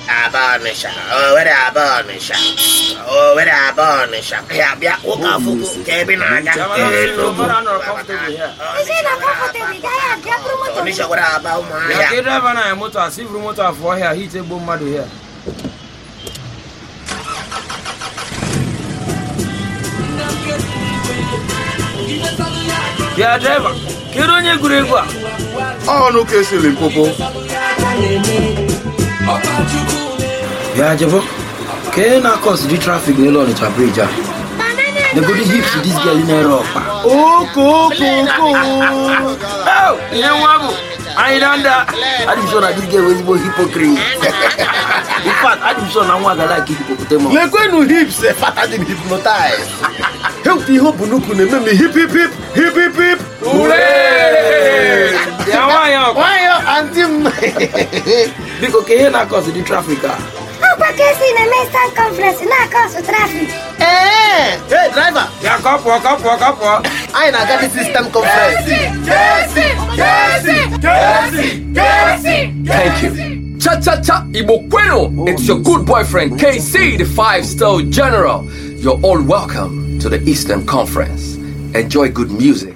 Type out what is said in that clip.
Abanisha. Oh, where Abanisha. Oh, where Abanisha. Yeah, yeah. Oka fuku. Kevin Aga. Is it not comfortable? Onisha, what about my? Yeah, driver na motor. See motor for here. He take bomb madu here. Yeah, driver. Kironye gurengwa. Oh, no case Limpopo. Yeah, Jabo. Can I cause the traffic no on the bridge? The good hips to this girl in Europe. Oh, go. Oh, you know, I don't know. I didn't show that this girl was more hypocrite. In fact, I didn't show that one that like hippopotamus. Le going to hips, fatter than hypnotized. Help the hope no can me hip. Hooray! Yeah, why auntie? Because can I cause the traffic? Porque assim na mesa conference na causa traffic. Hey, driver. Yeah, couple. I na got the system conference. Thank you. Cha Ibo Bueno. It's your good boyfriend KC, the 5-star general. You're all welcome to the Eastern Conference. Enjoy good music.